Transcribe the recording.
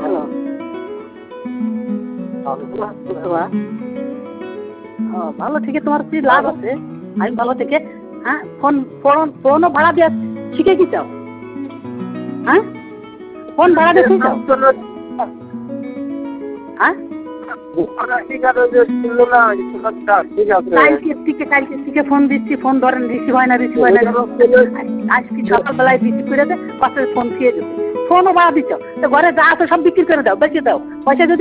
ভালো থেকে তোমার কি লাভ আছে? আমি ভালো থেকে হ্যাঁ ফোন ফোনও ভাড়া দিয়ে শিখে কি চাও? হ্যাঁ ফোন ভাড়া দিয়ে চাও? হ্যাঁ ফোন দিচ্ছি, ফোন ধরেন, রিসিভ হয় না। আজকে সকালবেলায় রিসিভ করে দে, পাশে ফোন খেয়ে দেবে। ফোনও ভাড়া দিচ্ছ, তো ঘরে যা আছে সব বিক্রি করে দাও, বেঁচে দাও। পয়সা যদি